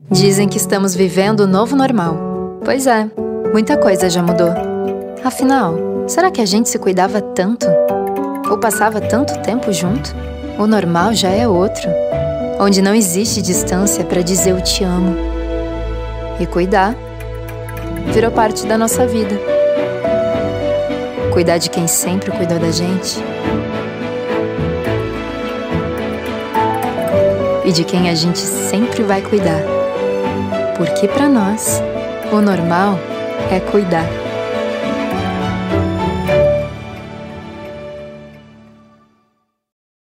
Dizem que estamos vivendo o novo normal. Pois é, muita coisa já mudou. Afinal, será que a gente se cuidava tanto? Ou passava tanto tempo junto? O normal já é outro, onde não existe distância para dizer eu te amo. E cuidar virou parte da nossa vida. Cuidar de quem sempre cuidou da gente. E de quem a gente sempre vai cuidar. Porque para nós, o normal é cuidar.